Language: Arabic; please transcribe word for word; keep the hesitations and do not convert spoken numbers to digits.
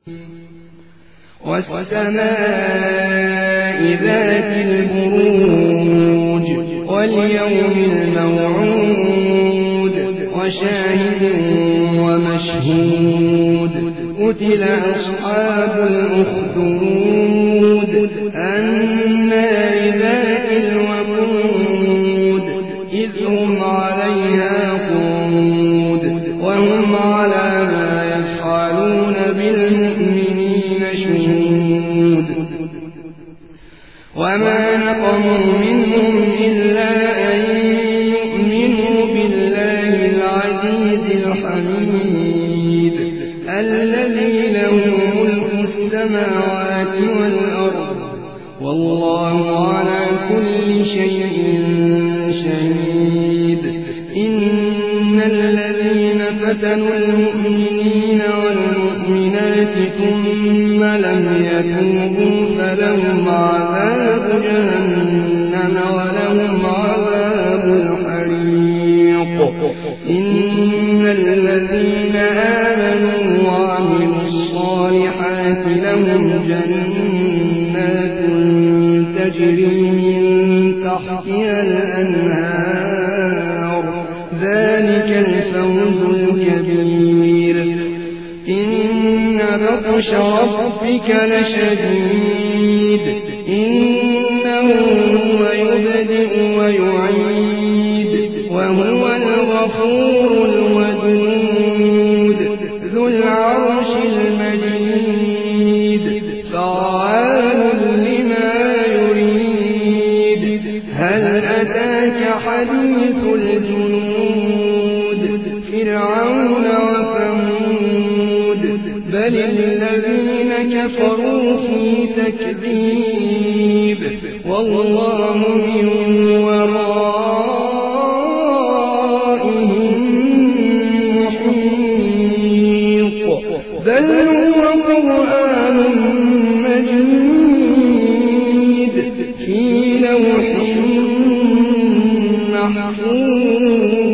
والسماء ذات البروج واليوم الموعود وشاهد ومشهود قتل أصحاب الأخدود النار ذات الوقود إذ هم عليها قعود وهم على ما يفعلون بالمؤمنين شهود وما نقموا منهم إلا أن يؤمنوا بالله العزيز الحميد الذي له ملك السماوات والأرض والله على كل شيء شهيد إن الذين فتنوا المؤمنين والمؤمنات ثم لم يتوبوا فلهم عذاب جهنم ولهم عذاب الحريق إن الذين آمنوا وعملوا الصالحات لهم جنات تجري من تحتها الأنهار ذلك الفوز الكبير إن بطش ربك لشديد إنه هو يبدئ ويعيد وهو الغفور الودود ذو العرش المجيد فعال لما يريد هل أتاك حديث الجنود فرعون وثمود بل الذين كفروا في تكذيب والله من ورائهم محيط بل هو قرآن مجيد في لوح محفوظ.